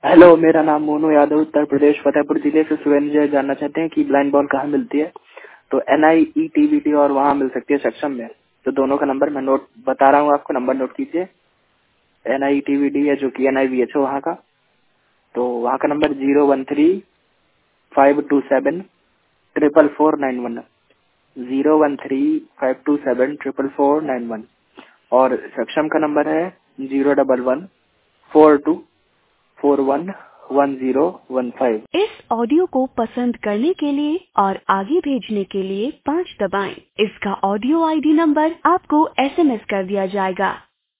Hello, मेरा नाम मोनू यादव, उत्तर प्रदेश फतेहपुर जिले से सुरेंद्र जानना चाहते हैं कि ब्लाइंड बॉल कहाँ मिलती है। तो NIETVT और वहाँ मिल सकती है सक्षम में। तो दोनों का नंबर मैं नोट बता रहा हूँ आपको, नंबर नोट कीजिए। NIETVT है जो कि NIVH है वहाँ का। तो वहाँ का नंबर 013-527-44491 013-527-44491 और सक्षम का नंबर है 011-4241-1015। इस ऑडियो को पसंद करने के लिए और आगे भेजने के लिए 5 दबाएं। इसका ऑडियो ID नंबर आपको SMS कर दिया जाएगा।